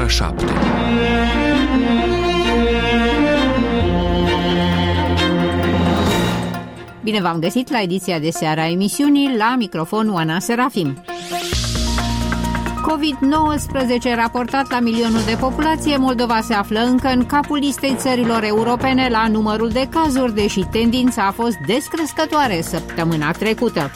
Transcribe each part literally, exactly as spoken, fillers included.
șapte. Bine v-am găsit la ediția de seară a emisiunii, la microfon Oana Serafim. covid nouăsprezece raportat la milionul de populație, Moldova se află încă în capul listei țărilor europene la numărul de cazuri, deși tendința a fost descrescătoare săptămâna trecută.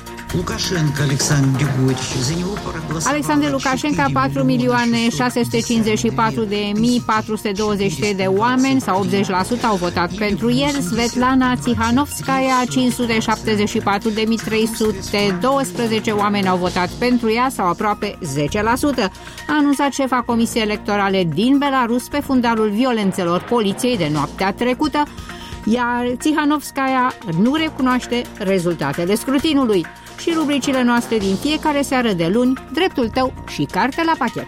Alexandru Lukashenko, patru milioane șase sute cincizeci și patru de mii patru sute douăzeci și trei de oameni, sau optzeci la sută, au votat pentru el. Svetlana Tsihanovskaya, cinci sute șaptezeci și patru de mii trei sute doisprezece oameni au votat pentru ea, sau aproape zece la sută. A anunțat șefa Comisiei Electorale din Belarus pe fundalul violențelor poliției de noaptea trecută, iar Tsihanovskaya nu recunoaște rezultatele scrutinului. Și rubricile noastre din fiecare seară de luni, dreptul tău și carte la pachet.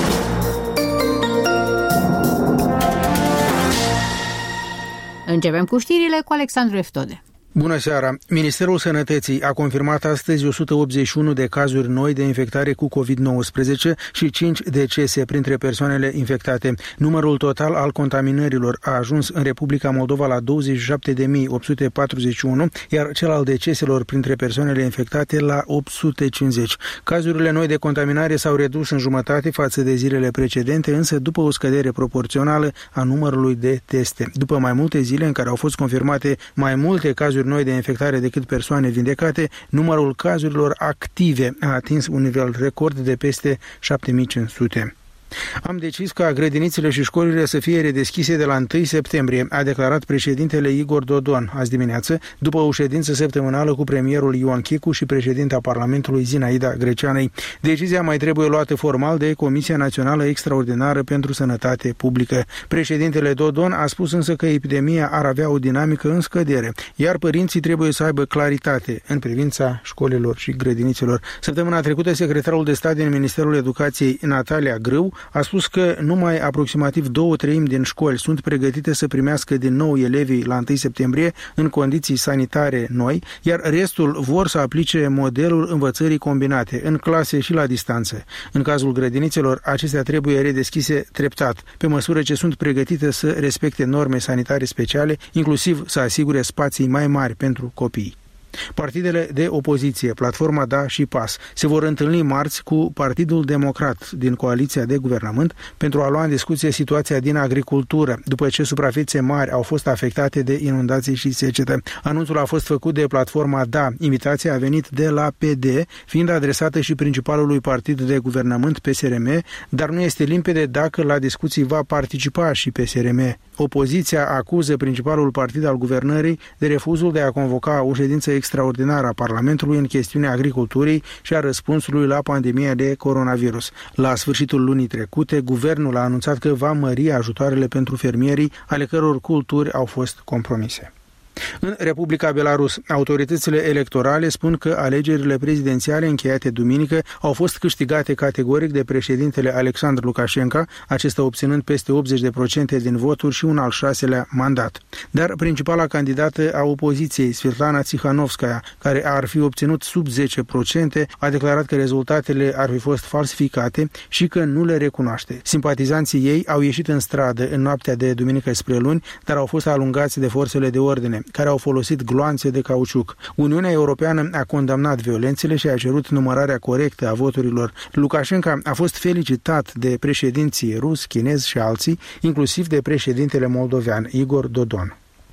Începem cu știrile cu Alexandru Eftode. Bună seara! Ministerul Sănătății a confirmat astăzi o sută optzeci și unu de cazuri noi de infectare cu covid nouăsprezece și cinci decese printre persoanele infectate. Numărul total al contaminărilor a ajuns în Republica Moldova la douăzeci și șapte de mii opt sute patruzeci și unu, iar cel al deceselor printre persoanele infectate la opt sute cincizeci. Cazurile noi de contaminare s-au redus în jumătate față de zilele precedente, însă după o scădere proporțională a numărului de teste. După mai multe zile în care au fost confirmate mai multe cazuri noi de infectare decât persoane vindecate, numărul cazurilor active a atins un nivel record de peste șapte mii cinci sute. Am decis ca grădinițele și școlile să fie redeschise de la întâi septembrie, a declarat președintele Igor Dodon azi dimineață, după o ședință săptămânală cu premierul Ioan Chicu și președinta Parlamentului Zinaida Greceanei. Decizia mai trebuie luată formal de Comisia Națională Extraordinară pentru Sănătate Publică. Președintele Dodon a spus însă că epidemia ar avea o dinamică în scădere, iar părinții trebuie să aibă claritate în privința școlilor și grădinițelor. Săptămâna trecută, secretarul de stat din Ministerul Educației, Natalia Grâu, a spus că numai aproximativ două treimi din școli sunt pregătite să primească din nou elevii la întâi septembrie în condiții sanitare noi, iar restul vor să aplice modelul învățării combinate, în clase și la distanță. În cazul grădinițelor, acestea trebuie redeschise treptat, pe măsură ce sunt pregătite să respecte norme sanitare speciale, inclusiv să asigure spații mai mari pentru copii. Partidele de opoziție, Platforma Da și P A S, se vor întâlni marți cu Partidul Democrat din coaliția de guvernământ pentru a lua în discuție situația din agricultură, după ce suprafețe mari au fost afectate de inundații și secetă. Anunțul a fost făcut de Platforma Da. Invitația a venit de la P D, fiind adresată și principalului partid de guvernământ, P S R M, dar nu este limpede dacă la discuții va participa și P S R M. Opoziția acuză principalul partid al guvernării de refuzul de a convoca o ședință extraordinară a Parlamentului în chestiunea agriculturii și a răspunsului la pandemia de coronavirus. La sfârșitul lunii trecute, guvernul a anunțat că va mări ajutoarele pentru fermierii, ale căror culturi au fost compromise. În Republica Belarus, autoritățile electorale spun că alegerile prezidențiale încheiate duminică au fost câștigate categoric de președintele Alexandru Lukashenko, acesta obținând peste optzeci la sută din voturi și un al șaselea mandat. Dar principala candidată a opoziției, Svetlana Tsihanovskaya, care ar fi obținut sub zece la sută, a declarat că rezultatele ar fi fost falsificate și că nu le recunoaște. Simpatizanții ei au ieșit în stradă în noaptea de duminică spre luni, dar au fost alungați de forțele de ordine, care au folosit gloanțe de cauciuc. Uniunea Europeană a condamnat violențele și a cerut numărarea corectă a voturilor. Lukashenko a fost felicitat de președinții rus, chinezi și alții, inclusiv de președintele moldovean Igor Dodon.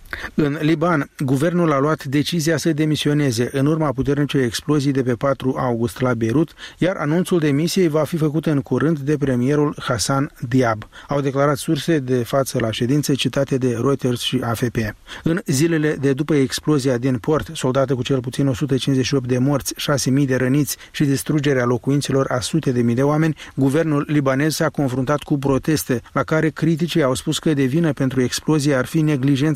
În Liban, guvernul a luat decizia să demisioneze în urma puternicei explozii de pe patru august la Beirut, iar anunțul demisiei va fi făcut în curând de premierul Hassan Diab, au declarat surse de față la ședințe citate de Reuters și A F P. În zilele de după explozia din port, soldată cu cel puțin o sută cincizeci și opt de morți, șase mii de răniți și distrugerea locuințelor a sute de mii de oameni, guvernul libanez s-a confruntat cu proteste, la care criticii au spus că de vină pentru explozie ar fi neglijența autorităților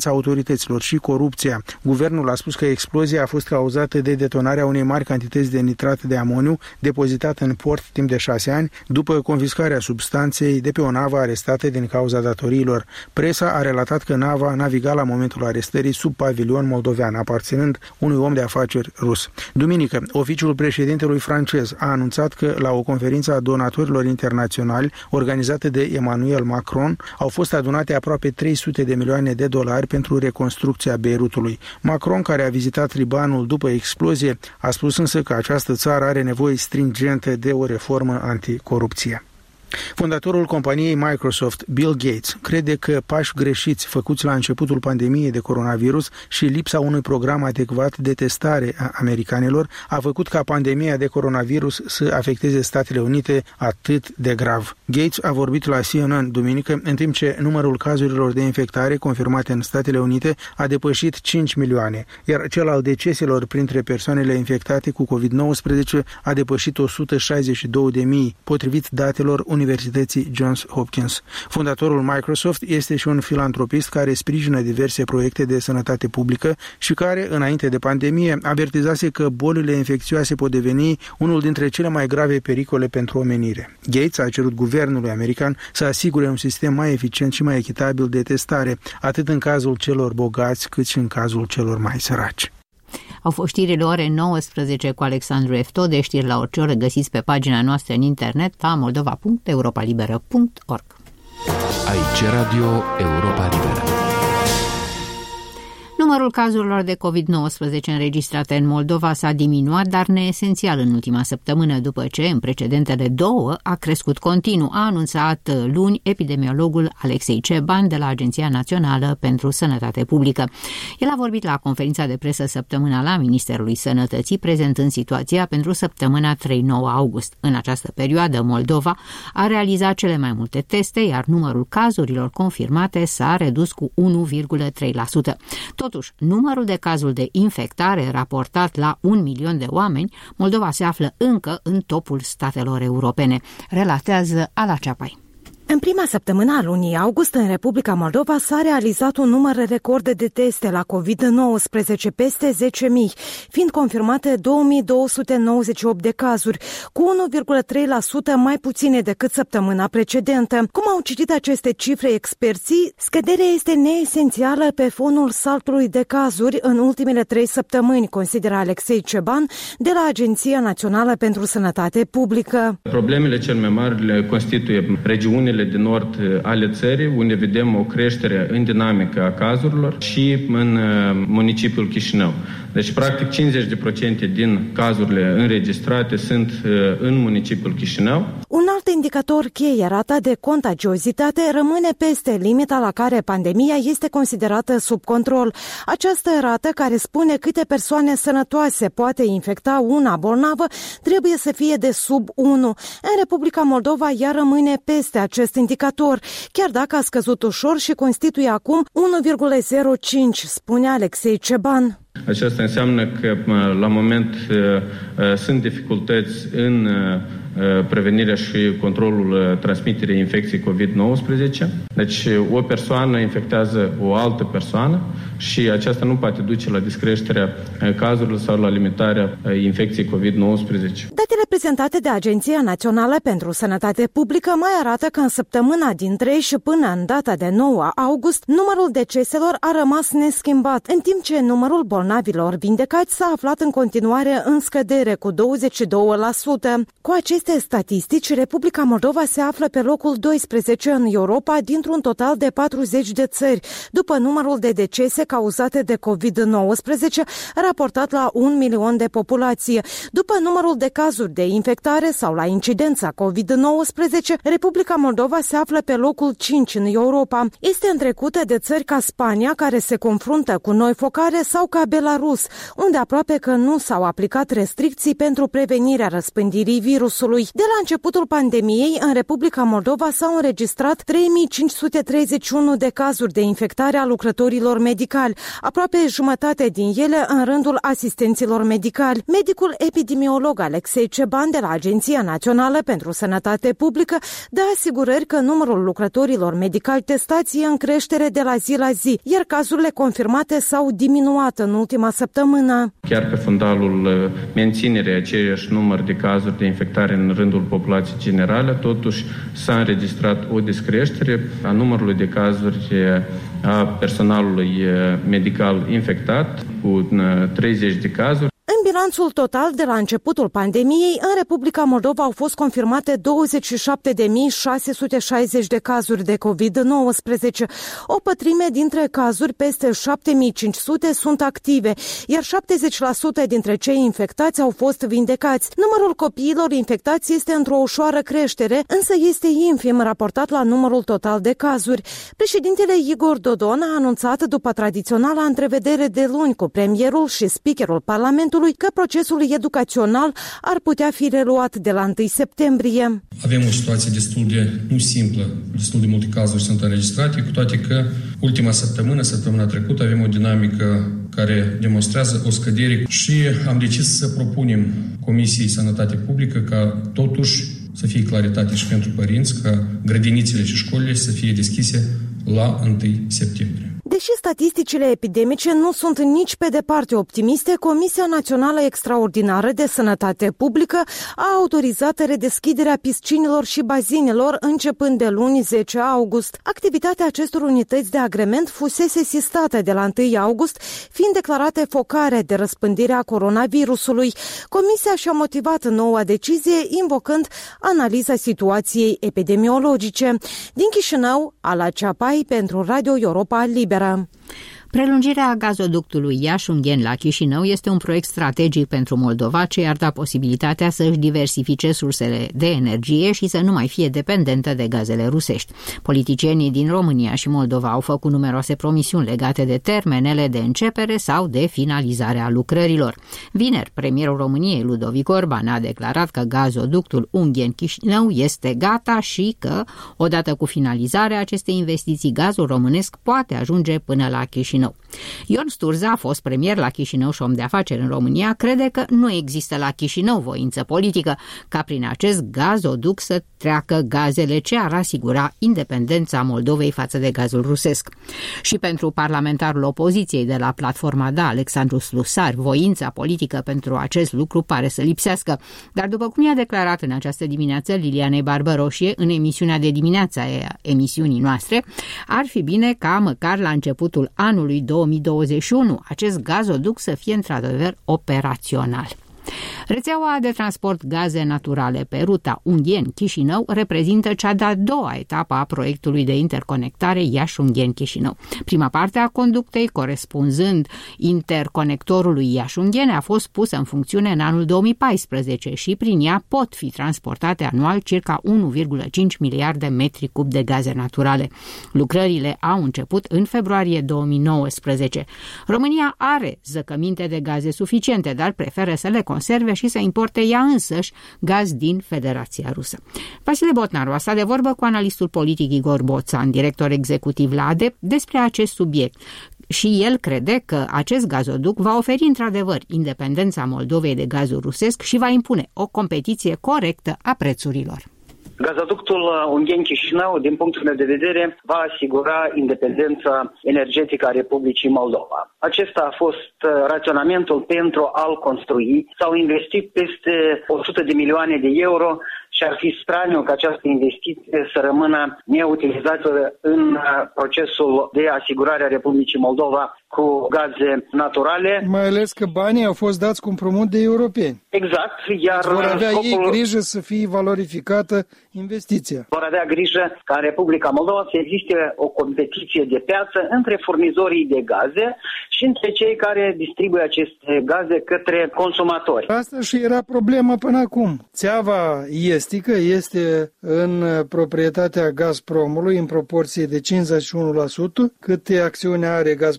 criminalităților și corupția. Guvernul a spus că explozia a fost cauzată de detonarea unei mari cantități de nitrat de amoniu depozitat în port timp de șase ani, după confiscarea substanței de pe o navă arestată din cauza datoriilor. Presa a relatat că nava naviga la momentul arestării sub pavilion moldovean, aparținând unui om de afaceri rus. Duminică, oficiul președintelui francez a anunțat că la o conferință a donatorilor internaționali organizată de Emmanuel Macron au fost adunate aproape trei sute de milioane de dolari pentru reconstrucția Beirutului. Macron, care a vizitat Libanul după explozie, a spus însă că această țară are nevoie stringentă de o reformă anticorupție. Fondatorul companiei Microsoft, Bill Gates, crede că pași greșiți făcuți la începutul pandemiei de coronavirus și lipsa unui program adecvat de testare a americanilor a făcut ca pandemia de coronavirus să afecteze Statele Unite atât de grav. Gates a vorbit la C N N duminică, în timp ce numărul cazurilor de infectare confirmate în Statele Unite a depășit cinci milioane, iar cel al deceselor printre persoanele infectate cu covid nouăsprezece a depășit o sută șaizeci și două de mii, potrivit datelor Universității Johns Hopkins. Fondatorul Microsoft este și un filantropist care sprijină diverse proiecte de sănătate publică și care, înainte de pandemie, avertizase că bolile infecțioase pot deveni unul dintre cele mai grave pericole pentru omenire. Gates a cerut guvernului american să asigure un sistem mai eficient și mai echitabil de testare, atât în cazul celor bogați, cât și în cazul celor mai săraci. Au fost știrile ore nouăsprezece cu Alexandru Eftode, știri la orice oră găsiți pe pagina noastră în internet la moldova punct europa liberă punct org. Aici Radio Europa Liberă. Numărul cazurilor de covid nouăsprezece înregistrate în Moldova s-a diminuat, dar neesențial în ultima săptămână, după ce, în precedentele două, a crescut continuu, a anunțat luni epidemiologul Alexei Ceban de la Agenția Națională pentru Sănătate Publică. El a vorbit la conferința de presă săptămânală a Ministerului Sănătății, prezentând situația pentru săptămâna trei nouă august. În această perioadă, Moldova a realizat cele mai multe teste, iar numărul cazurilor confirmate s-a redus cu unu virgulă trei la sută. Totuși, numărul de cazuri de infectare raportat la un milion de oameni, Moldova se află încă în topul statelor europene, relatează Ala Ceapai. În prima săptămână a lunii august, în Republica Moldova s-a realizat un număr record de teste la covid nouăsprezece, peste zece mii, fiind confirmate două mii două sute nouăzeci și opt de cazuri, cu unu virgulă trei la sută mai puține decât săptămâna precedentă. Cum au citit aceste cifre experții, scăderea este neesențială pe fonul saltului de cazuri în ultimele trei săptămâni, consideră Alexei Ceban de la Agenția Națională pentru Sănătate Publică. Problemele cel mai mari le constituie regiunile de nord ale țării, unde vedem o creștere în dinamică a cazurilor, și în municipiul Chișinău. Deci, practic, cincizeci la sută din cazurile înregistrate sunt în municipiul Chișinău. Un alt indicator cheie, rata de contagiozitate, rămâne peste limita la care pandemia este considerată sub control. Această rată, care spune câte persoane sănătoase poate infecta una bolnavă, trebuie să fie de sub unu. În Republica Moldova ea rămâne peste acest indicator, chiar dacă a scăzut ușor și constituie acum unu virgulă zero cinci, spune Alexei Ceban. Aceasta înseamnă că la moment sunt dificultăți în prevenirea și controlul transmiterii infecției covid nouăsprezece. Deci o persoană infectează o altă persoană și aceasta nu poate duce la descreșterea cazurilor sau la limitarea infecției covid nouăsprezece. Datele prezentate de Agenția Națională pentru Sănătate Publică mai arată că în săptămâna din trei și până în data de nouă august, numărul deceselor a rămas neschimbat, în timp ce numărul bolnavilor vindecați s-a aflat în continuare în scădere cu douăzeci și doi la sută. Cu aceste statistici, Republica Moldova se află pe locul doisprezece în Europa dintr-un total de patruzeci de țări, după numărul de decese cauzate de covid nouăsprezece raportat la un milion de populație. După numărul de cazuri de infectare sau la incidența covid nouăsprezece, Republica Moldova se află pe locul cinci în Europa. Este întrecută de țări ca Spania, care se confruntă cu noi focare, sau ca Belarus, unde aproape că nu s-au aplicat restricții pentru prevenirea răspândirii virusului. Pământului. De la începutul pandemiei, în Republica Moldova s-au înregistrat trei mii cinci sute treizeci și unu de cazuri de infectare a lucrătorilor medicali, aproape jumătate din ele în rândul asistenților medicali. Medicul epidemiolog Alexei Ceban de la Agenția Națională pentru Sănătate Publică dă asigurări că numărul lucrătorilor medicali testați e în creștere de la zi la zi, iar cazurile confirmate s-au diminuat în ultima săptămână. Chiar pe fundalul menținerii aceiași număr de cazuri de infectare în rândul populației generale, totuși s-a înregistrat o descreștere a numărului de cazuri a personalului medical infectat, cu treizeci de cazuri. În bilanțul total de la începutul pandemiei, în Republica Moldova au fost confirmate douăzeci și șapte de mii șase sute șaizeci de cazuri de covid nouăsprezece. O pătrime dintre cazuri, peste șapte mii cinci sute, sunt active, iar șaptezeci la sută dintre cei infectați au fost vindecați. Numărul copiilor infectați este într-o ușoară creștere, însă este infim raportat la numărul total de cazuri. Președintele Igor Dodon a anunțat după tradiționala întrevedere de luni cu premierul și speakerul Parlamentului că procesul educațional ar putea fi reluat de la întâi septembrie. Avem o situație destul de nu simplă, destul de multe cazuri sunt înregistrate, cu toate că ultima săptămână, săptămâna trecută, avem o dinamică care demonstrează o scădere și am decis să propunem Comisiei Sănătate Publică ca totuși să fie claritate și pentru părinți, ca grădinițele și școlile să fie deschise la întâi septembrie. Deși statisticile epidemice nu sunt nici pe departe optimiste, Comisia Națională Extraordinară de Sănătate Publică a autorizat redeschiderea piscinilor și bazinelor începând de luni zece august. Activitatea acestor unități de agrement fusese sistată de la întâi august, fiind declarate focare de răspândire a coronavirusului. Comisia și-a motivat noua decizie invocând analiza situației epidemiologice. Din Chișinău, Ala Ceapai pentru Radio Europa Liberă. Prelungirea gazoductului Iași-Ungheni la Chișinău este un proiect strategic pentru Moldova ce i-ar da posibilitatea să își diversifice sursele de energie și să nu mai fie dependentă de gazele rusești. Politicienii din România și Moldova au făcut numeroase promisiuni legate de termenele de începere sau de finalizare a lucrărilor. Vineri, premierul României Ludovic Orban a declarat că gazoductul Ungheni-Chișinău este gata și că, odată cu finalizarea acestei investiții, gazul românesc poate ajunge până la Chișinău. Ion Sturza, a fost premier la Chișinău și om de afaceri în România, crede că nu există la Chișinău voință politică ca prin acest gazoduc să treacă gazele ce ar asigura independența Moldovei față de gazul rusesc. Și pentru parlamentarul opoziției de la Platforma Da, Alexandru Slusar, voința politică pentru acest lucru pare să lipsească, dar după cum i-a declarat în această dimineață Lilianei Barbăroșie în emisiunea de dimineață a emisiunii noastre, ar fi bine ca măcar la începutul anului două mii douăzeci și unu acest gazoduc să fie într-adevăr operațional. Rețeaua de transport gaze naturale pe ruta Ungheni-Chișinău reprezintă cea de-a doua etapă a proiectului de interconectare Iași-Ungheni-Chișinău. Prima parte a conductei, corespunzând interconectorului Iași-Ungheni, a fost pusă în funcțiune în anul două mii paisprezece și prin ea pot fi transportate anual circa unu virgulă cinci miliarde metri cub de gaze naturale. Lucrările au început în februarie două mii nouăsprezece. România are zăcăminte de gaze suficiente, dar preferă să le conserve și să importe ea însăși gaz din Federația Rusă. Vasile Botnaru a stat de vorbă cu analistul politic Igor Boțan, director executiv la ADEP, despre acest subiect. Și el crede că acest gazoduc va oferi într-adevăr independența Moldovei de gazul rusesc și va impune o competiție corectă a prețurilor. Gazoductul Ungheni-Chișinău, din punctul meu de vedere, va asigura independența energetică a Republicii Moldova. Acesta a fost raționamentul pentru a-l construi. S-au investit peste o sută de milioane de euro și ar fi straniu ca această investiție să rămână neutilizată în procesul de asigurare a Republicii Moldova cu gaze naturale. Mai ales că banii au fost dați cu împrumut de europeni. Exact, iar vor avea scopul... ei grijă să fie valorificată investiția. Vor avea grijă ca în Republica Moldova să existe o competiție de piață între furnizorii de gaze și între cei care distribuie aceste gaze către consumatori. Asta și era problema până acum. Țeava estică este în proprietatea Gazpromului în proporție de cincizeci și unu la sută, câte acțiuni are Gazpromul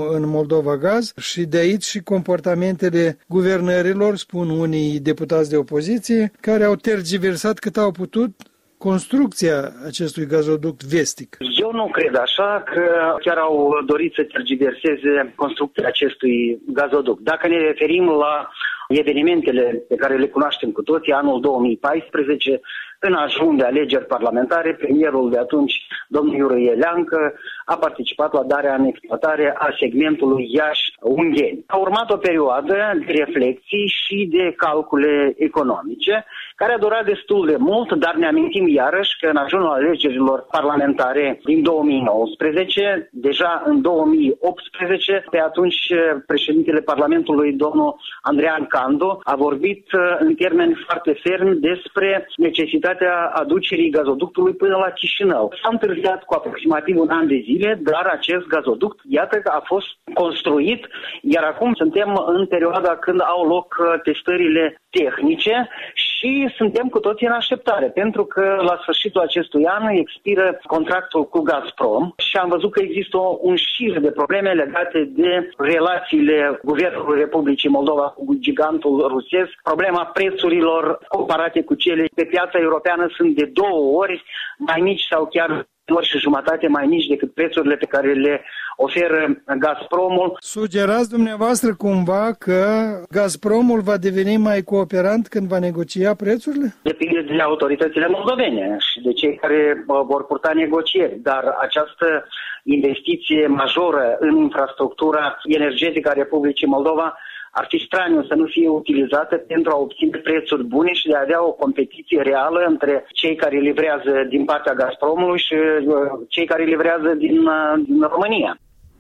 în Moldova Gaz și de aici și comportamentele guvernărilor, spun unii deputați de opoziție, care au tergiversat cât au putut construcția acestui gazoduct vestic. Eu nu cred așa, că chiar au dorit să tergiverseze construcția acestui gazoduct. Dacă ne referim la evenimentele pe care le cunoaștem cu toții, anul două mii paisprezece, în ajun de alegeri parlamentare, premierul de atunci, domnul Iurie Leancă, a participat la darea în exploatare a segmentului Iași-Ungheni. A urmat o perioadă de reflexii și de calcule economice, care a durat destul de mult, dar ne amintim iarăși că în ajunul alegerilor parlamentare din două mii nouăsprezece, deja în două mii optsprezece, pe atunci președintele Parlamentului, domnul Andrean Candu, a vorbit în termeni foarte fermi despre necesitatea aducerii gazoductului până la Chișinău. S-a întârziat cu aproximativ un an de zile, dar acest gazoduct, iată că a fost construit, iar acum suntem în perioada când au loc testările tehnice și suntem cu toții în așteptare, pentru că la sfârșitul acestui an expiră contractul cu Gazprom și am văzut că există un șir de probleme legate de relațiile Guvernului Republicii Moldova cu gigantul rusesc. Problema prețurilor comparate cu cele pe piața europeană sunt de două ori mai mici sau chiar ori și jumătate mai mici decât prețurile pe care le oferă Gazpromul. Sugerați dumneavoastră cumva că Gazpromul va deveni mai cooperant când va negocia prețurile? Depinde de autoritățile moldovene și de cei care vor purta negocieri, dar această investiție majoră în infrastructura energetică a Republicii Moldova ar fi straniu să nu fie utilizată pentru a obține prețuri bune și de a avea o competiție reală între cei care livrează din partea Gazpromului și cei care livrează din, din România.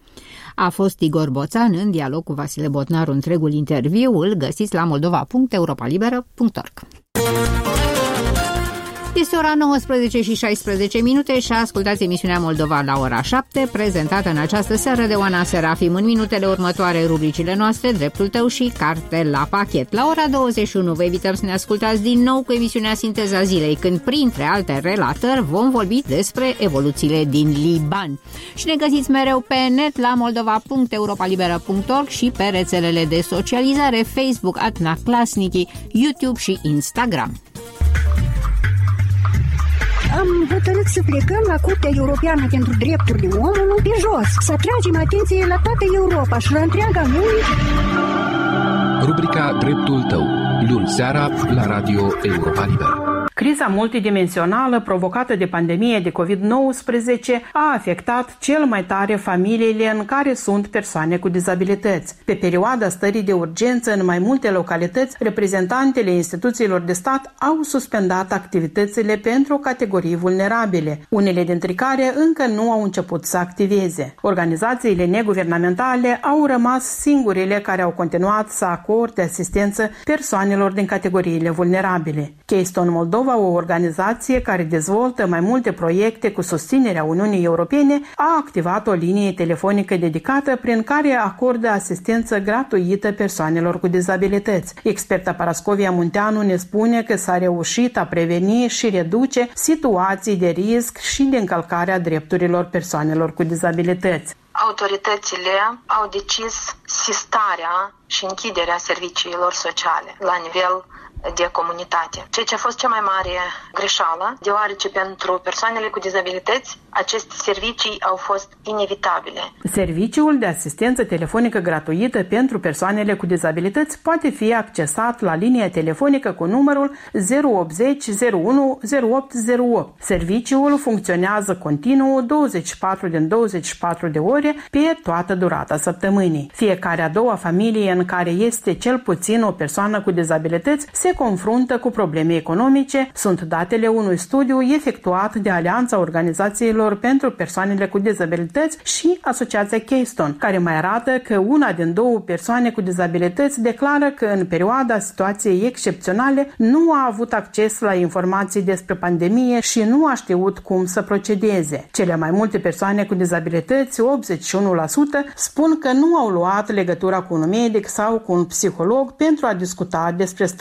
A fost Igor Boțan în dialog cu Vasile Botnaru. Întregul interviu îl găsiți la moldova punct europa liberă punct org. Este ora nouăsprezece și șaisprezece minute și ascultați emisiunea Moldova la ora șapte, prezentată în această seară de Oana Serafim. În minutele următoare, rubricile noastre, Dreptul tău și Carte la pachet. La ora douăzeci și unu vă invităm să ne ascultați din nou cu emisiunea Sinteza Zilei, când, printre alte relatări, vom vorbi despre evoluțiile din Liban. Și ne găsiți mereu pe net la moldova punct europa liberă punct org și pe rețelele de socializare Facebook, Atna Klasniki, YouTube și Instagram. Am hotărât să plecăm la Curtea Europeană pentru Drepturile Omului pe jos, să atragem atenție la toată Europa și la întreaga lume. Rubrica Dreptul tău, luni seara la Radio Europa Liberă. Criza multidimensională provocată de pandemie de covid nouăsprezece a afectat cel mai tare familiile în care sunt persoane cu dizabilități. Pe perioada stării de urgență, în mai multe localități, reprezentantele instituțiilor de stat au suspendat activitățile pentru categorii vulnerabile, unele dintre care încă nu au început să activeze. Organizațiile neguvernamentale au rămas singurele care au continuat să acorde asistență persoanelor din categoriile vulnerabile. Keystone Moldova, o organizație care dezvoltă mai multe proiecte cu susținerea Uniunii Europene, a activat o linie telefonică dedicată prin care acordă asistență gratuită persoanelor cu dizabilități. Experta Parascovia Munteanu ne spune că s-a reușit a preveni și reduce situații de risc și de încălcare a drepturilor persoanelor cu dizabilități. Autoritățile au decis sistarea și închiderea serviciilor sociale la nivel de comunitate, ceea ce a fost cea mai mare greșeală, deoarece pentru persoanele cu dizabilități aceste servicii au fost inevitabile. Serviciul de asistență telefonică gratuită pentru persoanele cu dizabilități poate fi accesat la linia telefonică cu numărul zero opt zero zero unu zero opt zero opt. Serviciul funcționează continuu douăzeci și patru din douăzeci și patru de ore pe toată durata săptămânii. Fiecare a doua familie în care este cel puțin o persoană cu dizabilități se confruntă cu probleme economice, sunt datele unui studiu efectuat de Alianța Organizațiilor pentru Persoanele cu Dizabilități și Asociația Keystone, care mai arată că una din două persoane cu dizabilități declară că în perioada situației excepționale nu a avut acces la informații despre pandemie și nu a știut cum să procedeze. Cele mai multe persoane cu dizabilități, optzeci și unu la sută, spun că nu au luat legătura cu un medic sau cu un psiholog pentru a discuta despre starea sa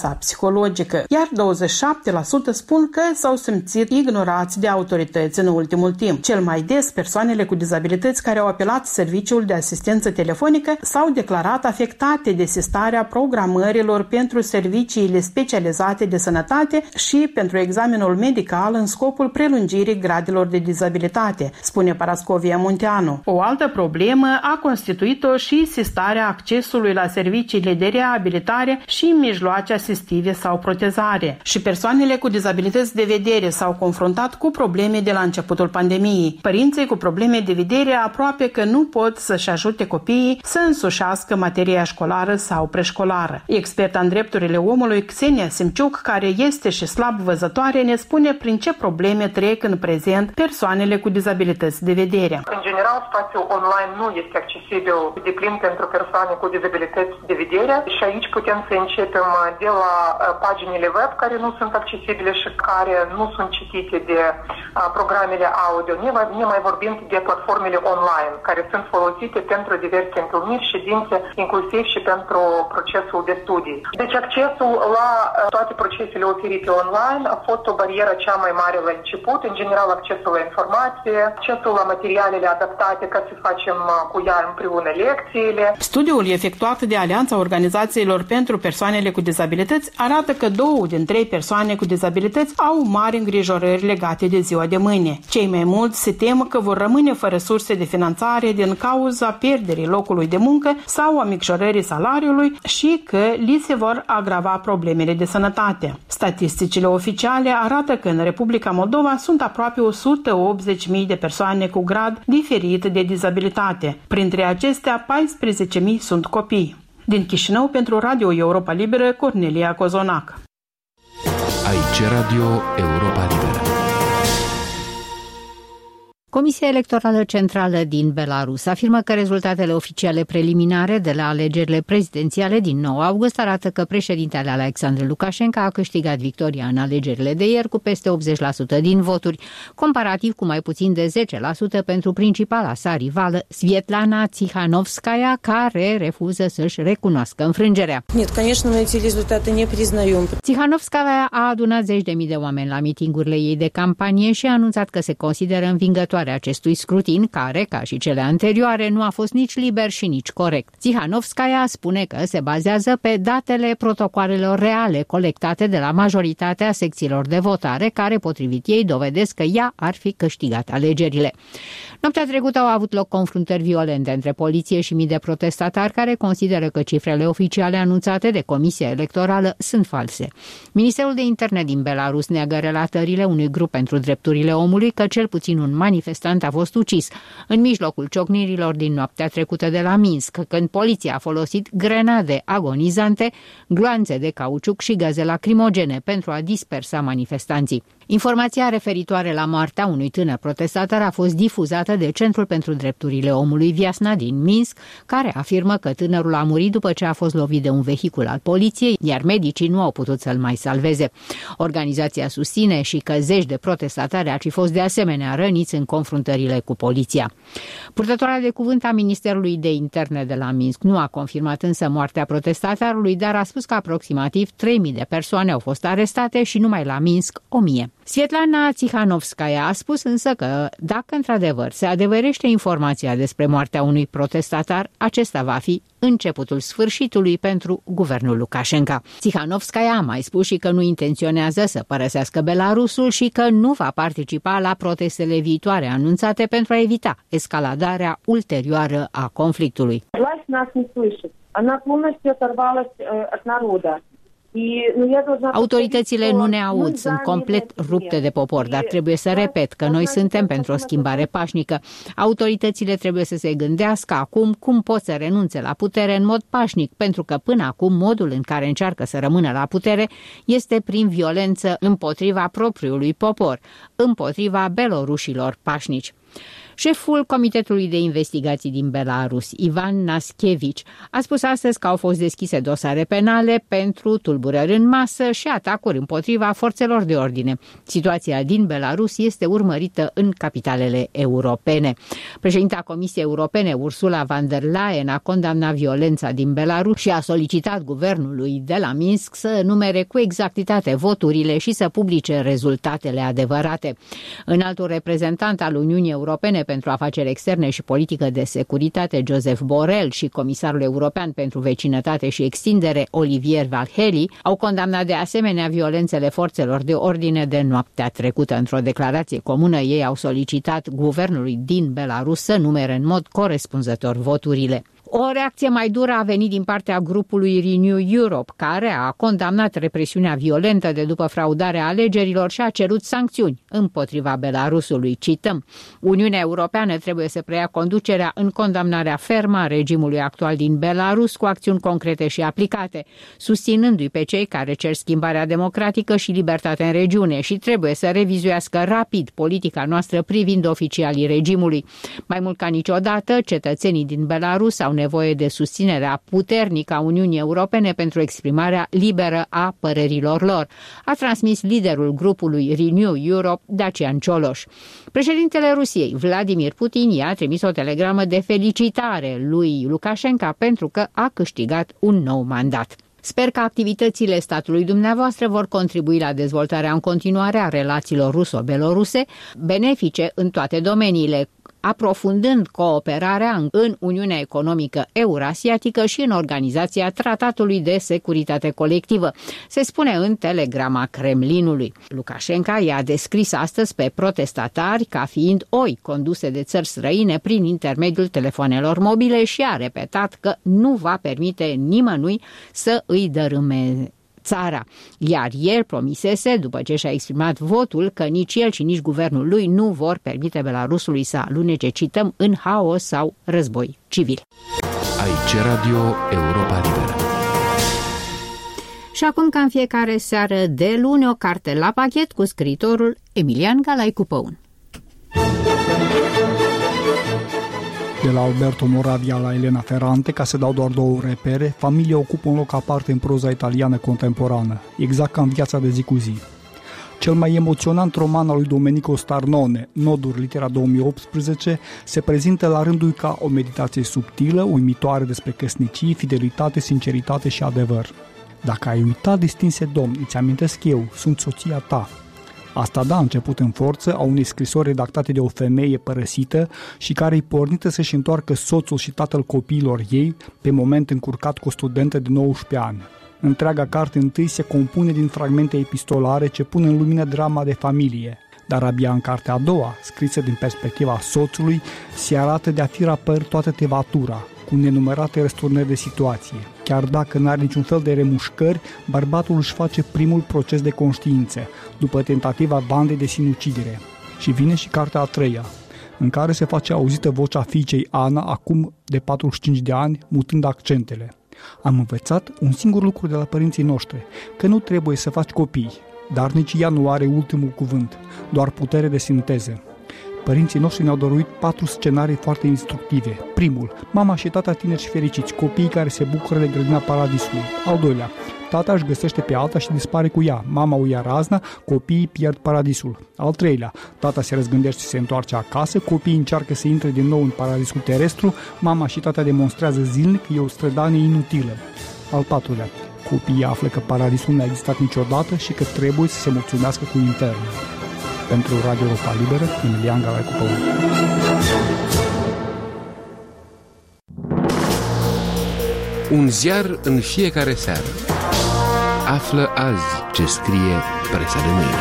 asistența psihologică, iar douăzeci și șapte la sută spun că s-au simțit ignorați de autorități în ultimul timp. Cel mai des, persoanele cu dizabilități care au apelat serviciul de asistență telefonică s-au declarat afectate de sistarea programărilor pentru serviciile specializate de sănătate și pentru examenul medical în scopul prelungirii gradelor de dizabilitate, spune Parascovia Munteanu. O altă problemă a constituit-o și sistarea accesului la serviciile de reabilitare și mijloace asistive sau protezare. Și persoanele cu dizabilități de vedere s-au confruntat cu probleme de la începutul pandemiei. Părinții cu probleme de vedere aproape că nu pot să-și ajute copiii să însușească materia școlară sau preșcolară. Experta în drepturile omului, Xenia Simciuc, care este și slab văzătoare, ne spune prin ce probleme trec în prezent persoanele cu dizabilități de vedere. În general, spațiul online nu este accesibil de plin pentru persoane cu dizabilități de vedere și aici putem să începem de la paginile web care nu sunt accesibile și care nu sunt citite de programele audio, ne mai vorbind de platformele online care sunt folosite pentru diverse întâlniri, ședințe, inclusiv și pentru procesul de studii. Deci accesul la toate procesele oferite online a fost o barieră cea mai mare la început, în general accesul la informație, accesul la materialele adaptate ca să facem cu ea împreună lecțiile. Studiul efectuat de Alianța Organizațiilor pentru Persoanele cu Dizabilități arată că două din trei persoane cu dizabilități au mari îngrijorări legate de ziua de mâine. Cei mai mulți se tem că vor rămâne fără surse de finanțare din cauza pierderii locului de muncă sau a micșorării salariului și că li se vor agrava problemele de sănătate. Statisticile oficiale arată că în Republica Moldova sunt aproape o sută optzeci de mii de persoane cu grad diferit de dizabilitate. Printre acestea, paisprezece mii sunt copii. Din Chișinău, pentru Radio Europa Liberă, Cornelia Cozonac. Aici Radio Europa Liberă. Comisia Electorală Centrală din Belarus afirmă că rezultatele oficiale preliminare de la alegerile prezidențiale din nouă august arată că președintele Alexandru Lukashenko a câștigat victoria în alegerile de ieri cu peste optzeci la sută din voturi, comparativ cu mai puțin de zece la sută pentru principala sa rivală, Svetlana Tsikhanovskaya, care refuză să-și recunoască înfrângerea. Tsikhanovskaya a adunat zeci de mii de oameni la mitingurile ei de campanie și a anunțat că se consideră învingătoare acestui scrutin, care, ca și cele anterioare, nu a fost nici liber și nici corect. Tsikhanovskaya spune că se bazează pe datele protocoalelor reale colectate de la majoritatea secțiilor de votare, care, potrivit ei, dovedesc că ea ar fi câștigat alegerile. Noaptea trecută au avut loc confruntări violente între poliție și mii de protestatari care consideră că cifrele oficiale anunțate de Comisia Electorală sunt false. Ministerul de Interne din Belarus neagă relatările unui grup pentru drepturile omului că cel puțin un manifestant a fost ucis în mijlocul ciocnirilor din noaptea trecută de la Minsk, când poliția a folosit grenade agonizante, gloanțe de cauciuc și gaze lacrimogene pentru a dispersa manifestanții. Informația referitoare la moartea unui tânăr protestatar a fost difuzată de Centrul pentru Drepturile Omului Viasna din Minsk, care afirmă că tânărul a murit după ce a fost lovit de un vehicul al poliției, iar medicii nu au putut să-l mai salveze. Organizația susține și că zeci de protestatari ar fi fost de asemenea răniți în confruntările cu poliția. Purtătoarea de cuvânt a Ministerului de Interne de la Minsk nu a confirmat însă moartea protestatarului, dar a spus că aproximativ trei mii de persoane au fost arestate și numai la Minsk o mie. Svetlana Tsikhanovskaya a spus însă că, dacă într-adevăr se adeverește informația despre moartea unui protestatar, acesta va fi începutul sfârșitului pentru guvernul Lukashenko. Tsikhanovskaya a mai spus și că nu intenționează să părăsească Belarusul și că nu va participa la protestele viitoare anunțate pentru a evita escaladarea ulterioară a conflictului. Autoritățile nu ne aud, sunt complet rupte de popor, dar trebuie să repet că noi suntem pentru o schimbare pașnică. Autoritățile trebuie să se gândească acum cum pot să renunțe la putere în mod pașnic, pentru că până acum modul în care încearcă să rămână la putere este prin violență împotriva propriului popor, împotriva belorușilor pașnici. Șeful Comitetului de Investigații din Belarus, Ivan Naschievici, a spus astăzi că au fost deschise dosare penale pentru tulburări în masă și atacuri împotriva forțelor de ordine. Situația din Belarus este urmărită în capitalele europene. Președinta Comisiei Europene, Ursula von der Leyen, a condamnat violența din Belarus și a solicitat guvernului de la Minsk să numere cu exactitate voturile și să publice rezultatele adevărate. Înaltul reprezentant al Uniunii Europene pentru Afaceri Externe și Politică de Securitate, Joseph Borrell, și comisarul european pentru vecinătate și extindere, Olivier Valheli, au condamnat de asemenea violențele forțelor de ordine de noaptea trecută. Într-o declarație comună, ei au solicitat guvernului din Belarus să numere în mod corespunzător voturile. O reacție mai dură a venit din partea grupului Renew Europe, care a condamnat represiunea violentă de după fraudarea alegerilor și a cerut sancțiuni împotriva Belarusului. Cităm: Uniunea Europeană trebuie să preia conducerea în condamnarea fermă a regimului actual din Belarus cu acțiuni concrete și aplicate, susținându-i pe cei care cer schimbarea democratică și libertate în regiune și trebuie să revizuiască rapid politica noastră privind oficialii regimului. Mai mult ca niciodată, cetățenii din Belarus au nevoie de susținerea puternică a Uniunii Europene pentru exprimarea liberă a părerilor lor, a transmis liderul grupului Renew Europe, Dacian Cioloș. Președintele Rusiei, Vladimir Putin, i-a trimis o telegramă de felicitare lui Lukashenko pentru că a câștigat un nou mandat. Sper că activitățile statului dumneavoastră vor contribui la dezvoltarea în continuare a relațiilor ruso-beloruse, benefice în toate domeniile, aprofundând cooperarea în Uniunea Economică Eurasiatică și în Organizația Tratatului de Securitate Colectivă, se spune în telegrama Kremlinului. Lukashenko i-a descris astăzi pe protestatari ca fiind oi conduse de țări străine prin intermediul telefonelor mobile și a repetat că nu va permite nimănui să îi dărâme țara. Iar ieri promisese, după ce și-a exprimat votul, că nici el și nici guvernul lui nu vor permite Belarusului să alunece, cităm, în haos sau război civil. Aici Radio Europa Liberă. Și acum, ca în fiecare seară de luni, o carte la pachet cu scriitorul Emilian Galaicu Păun. De la Alberto Moravia la Elena Ferrante, ca să dau doar două repere, familia ocupă un loc aparte în proza italiană contemporană, exact ca în viața de zi cu zi. Cel mai emoționant roman al lui Domenico Starnone, Noduri, litera două mii optsprezece, se prezintă la rândul ca o meditație subtilă, uimitoare despre căsnicie, fidelitate, sinceritate și adevăr. Dacă ai uitat, distinse domn, îți amintesc eu, sunt soția ta. Asta da început în forță a unei scrisori redactate de o femeie părăsită și care îi pornită să-și întoarcă soțul și tatăl copiilor ei, pe moment încurcat cu o studentă de nouăsprezece ani. Întreaga carte întâi se compune din fragmente epistolare ce pun în lumină drama de familie, dar abia în cartea a doua, scrisă din perspectiva soțului, se arată de a fi rapăr toată tevatura, cu nenumărate răsturnări de situație. Chiar dacă n-are niciun fel de remușcări, bărbatul își face primul proces de conștiință, după tentativa bandei de sinucidere. Și vine și cartea a treia, în care se face auzită vocea fiicei Ana, acum de patruzeci și cinci de ani, mutând accentele. Am învățat un singur lucru de la părinții noștri, că nu trebuie să faci copii, dar nici ea nu are ultimul cuvânt, doar putere de sinteză. Părinții noștri ne-au dăruit patru scenarii foarte instructive. Primul, mama și tata tineri și fericiți, copiii care se bucură de grădina paradisului. Al doilea, tata își găsește pe alta și dispare cu ea, mama o ia razna, copiii pierd paradisul. Al treilea, tata se răzgândește și se întoarce acasă, copiii încearcă să intre din nou în paradisul terestru, mama și tata demonstrează zilnic că e o strădanie inutilă. Al patrulea, copiii află că paradisul nu a existat niciodată și că trebuie să se mulțumească cu internul. Pentru Radio Europa Liberă, Emilian Galaicu Păun. Un ziar în fiecare seară. Află azi ce scrie presa de mâine.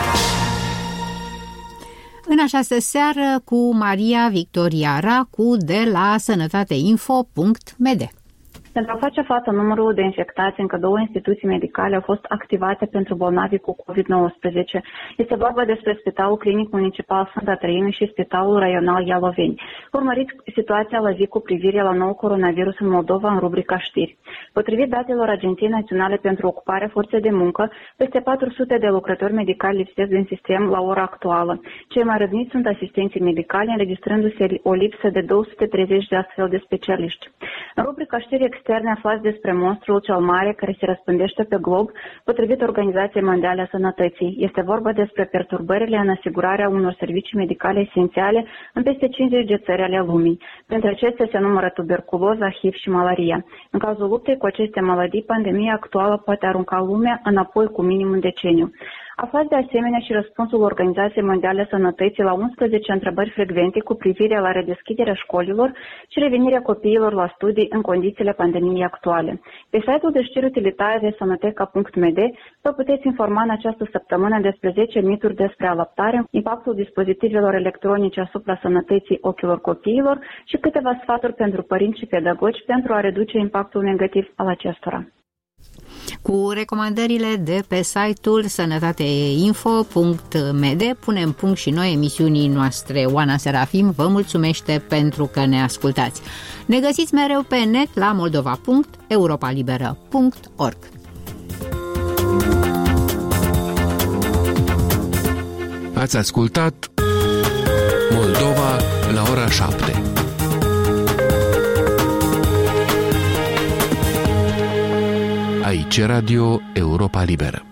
În această seară cu Maria Victoria Racu de la sănătateinfo punct m d. Pentru a face față numărului de infectați, încă două instituții medicale au fost activate pentru bolnavi cu covid nouăsprezece. Este vorba despre Spitalul Clinic Municipal Sfânta Trăimii și Spitalul Raional Ialoveni. Urmăriți situația la zi cu privire la nou coronavirus în Moldova în rubrica știri. Potrivit datelor Agenției Naționale pentru Ocuparea Forței de Muncă, peste patru sute de lucrători medicali lipsesc din sistem la ora actuală. Cei mai răniți sunt asistenții medicali, înregistrându-se o lipsă de două sute treizeci de astfel de specialiști. În rubrica știri externe aflați despre monstrul cel mare care se răspândește pe glob, potrivit Organizației Mondiale a Sănătății. Este vorba despre perturbările în asigurarea unor servicii medicale esențiale în peste cincizeci de țări ale lumii. Printre acestea se numără tuberculoza, H I V și malaria. În cazul luptei cu aceste maladii, pandemia actuală poate arunca lumea înapoi cu minim un deceniu. Aflați de asemenea și răspunsul Organizației Mondiale a Sănătății la unsprezece întrebări frecvente cu privire la redeschiderea școlilor și revenirea copiilor la studii în condițiile pandemiei actuale. Pe site-ul de știri utilitare sănăteca punct m d vă puteți informa în această săptămână despre zece mituri despre alăptare, impactul dispozitivelor electronice asupra sănătății ochilor copiilor și câteva sfaturi pentru părinți și pedagogi pentru a reduce impactul negativ al acestora. Cu recomandările de pe site-ul sănătateinfo punct m d punem punct și noi emisiunii noastre. Oana Serafim vă mulțumește pentru că ne ascultați. Ne găsiți mereu pe net la moldova punct europa liberă punct org. Ați ascultat Moldova la ora șapte. Aici Radio Europa Liberă.